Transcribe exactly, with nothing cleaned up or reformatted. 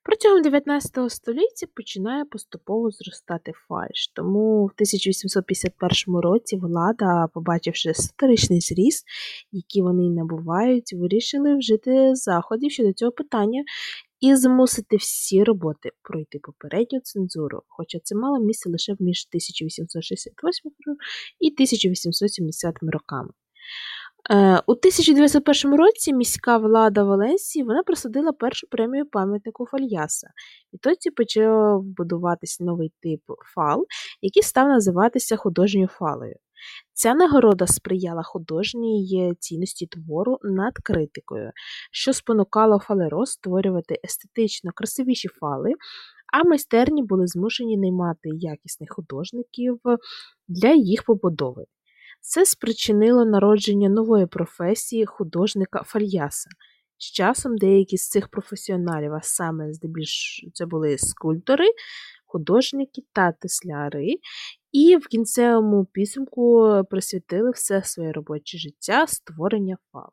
Протягом дев'ятнадцятого століття починає поступово зростати фальш, тому в тисяча вісімсот п'ятдесят першому році влада, побачивши сатиричний зріст, який вони набувають, вирішили вжити заходів щодо цього питання і змусити всі роботи пройти попередню цензуру, хоча це мало місце лише між тисяча вісімсот шістдесят восьмим і тисяча вісімсот сімдесятими роками. Е, У тисяча дев'ятсот першому році міська влада Валенсії вона присудила першу премію пам'ятнику Фальяса. І тоді почав будуватись новий тип фал, який став називатися художньою фалою. Ця нагорода сприяла художній цінності твору над критикою, що спонукало фалеро створювати естетично красивіші фали, а майстерні були змушені наймати якісних художників для їх побудови. Це спричинило народження нової професії художника фальяса. З часом деякі з цих професіоналів, а саме здебільш це були скульптори, художники та тесляри, і в кінцевому підсумку присвятили все своє робоче життя створення фал.